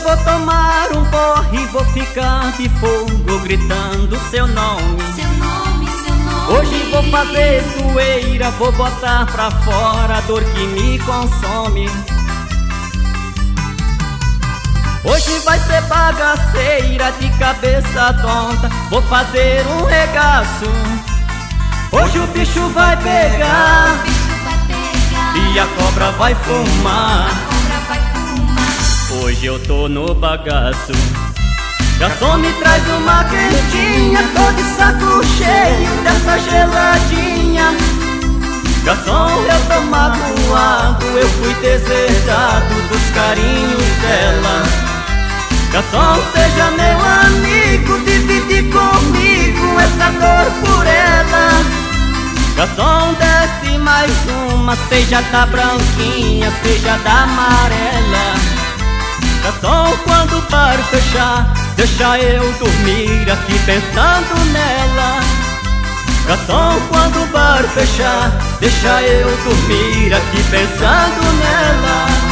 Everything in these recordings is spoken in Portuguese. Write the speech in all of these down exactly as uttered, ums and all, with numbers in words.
vou tomar um porre, vou ficar de fogo gritando seu nome. Seu nome, seu nome. Hoje vou fazer zoeira, vou botar pra fora a dor que me consome. Hoje vai ser bagaceira de cabeça tonta, vou fazer um regaço. Hoje o bicho vai pegar, O bicho vai pegar e a cobra vai fumar. A cobra vai fumar. Hoje eu tô no bagaço. Garçom, me traz uma quentinha, tô de saco cheio dessa geladinha. Garçom, eu tô magoado, eu fui deserdado dos carinhos dela. Garçom, seja meu amigo, divide comigo essa dor por ela. Garçom, desce mais uma, seja da branquinha, seja da amarela. Garçom, quando o bar fechar, deixa eu dormir aqui pensando nela. Garçom, quando o bar fechar, deixa eu dormir aqui pensando nela.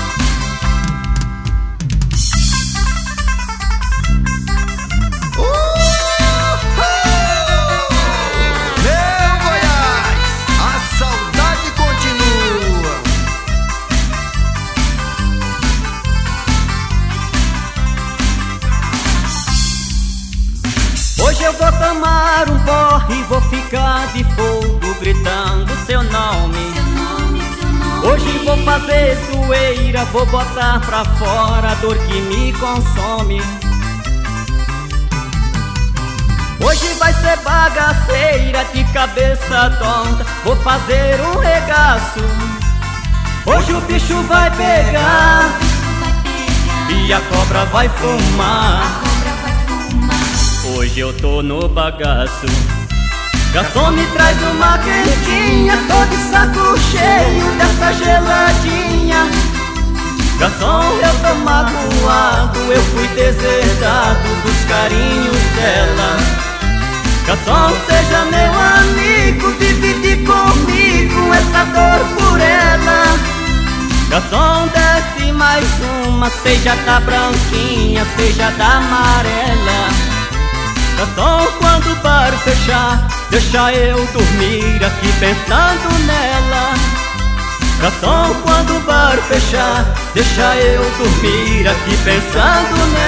Hoje eu vou tomar um porre, vou ficar de fogo gritando seu nome. Seu nome, seu nome. Hoje vou fazer zoeira, vou botar pra fora a dor que me consome. Hoje vai ser bagaceira de cabeça tonta, vou fazer um regaço. Hoje o bicho vai pegar, O bicho vai pegar e a cobra vai fumar. A cobra vai fumar. Hoje eu tô no bagaço. Garçom, me traz uma quentinha, tô de saco cheio dessa geladinha. Garçom, eu tô magoado, eu fui deserdado dos carinhos dela. Garçom, seja meu amigo, divide comigo essa dor por ela. Garçom, desce mais uma, seja da branquinha, seja da amarela. Garçom, quando o bar fechar, deixa eu dormir aqui pensando nela. Garçom, quando o bar fechar, deixa eu dormir aqui pensando nela.